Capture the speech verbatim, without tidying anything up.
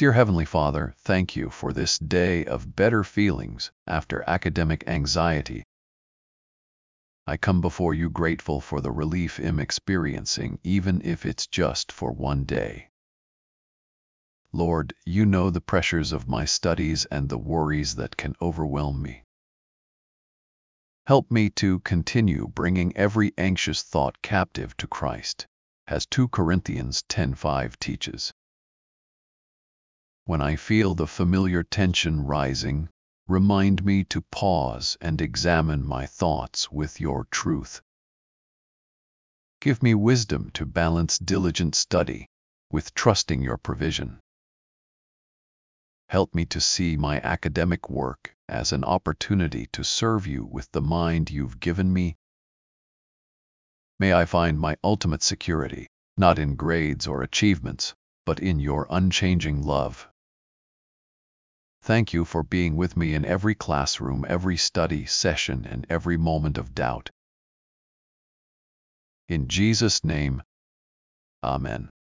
Dear Heavenly Father, thank you for this day of better feelings after academic anxiety. I come before you grateful for the relief I'm experiencing, even if it's just for one day. Lord, you know the pressures of my studies and the worries that can overwhelm me. Help me to continue bringing every anxious thought captive to Christ, as Second Corinthians ten five teaches. When I feel the familiar tension rising, remind me to pause and examine my thoughts with your truth. Give me wisdom to balance diligent study with trusting your provision. Help me to see my academic work as an opportunity to serve you with the mind you've given me. May I find my ultimate security, not in grades or achievements, but in your unchanging love. Thank you for being with me in every classroom, every study session, and every moment of doubt. In Jesus' name, Amen.